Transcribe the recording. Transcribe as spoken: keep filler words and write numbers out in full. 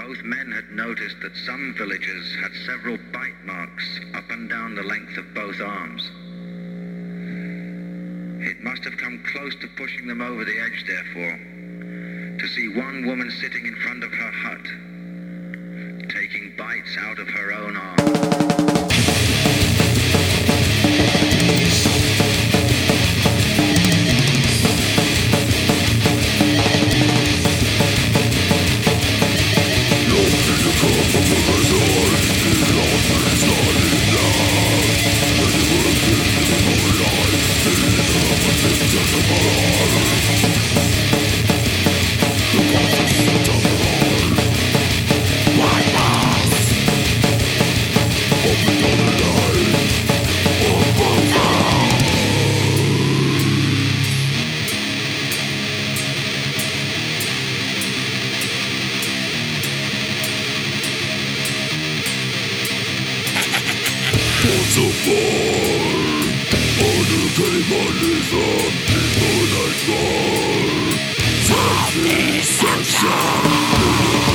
Both men had noticed that some villagers had several bite marks up and down the length of both arms. It must have come close to pushing them over the edge, therefore, to see one woman sitting in front of her hut, taking bites out of her own arm. Satisfaction.